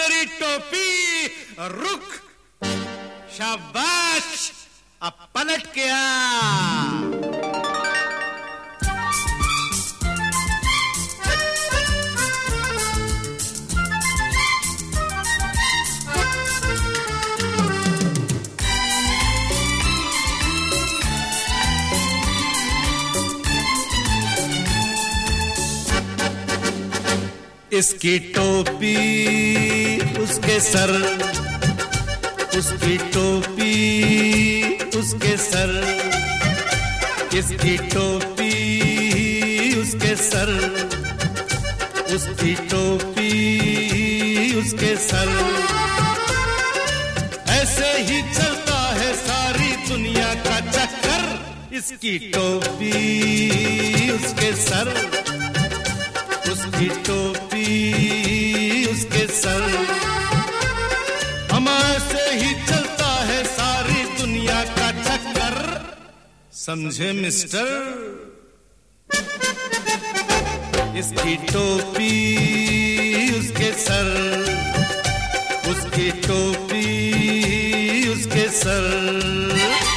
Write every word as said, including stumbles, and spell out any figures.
मेरी टोपी, रुक, शाबाश, अब पलट के आ। इसकी टोपी उसके सर, उसकी टोपी उसके सर, इसकी टोपी उसके सर, उसकी टोपी उसके सर। ऐसे ही चलता है सारी दुनिया का चक्कर, इसकी टोपी उसके सर, उसकी टोपी उसके सर। हमारे से ही चलता है सारी दुनिया का चक्कर, समझे मिस्टर। इसकी टोपी उसके सर, उसकी टोपी उसके सर।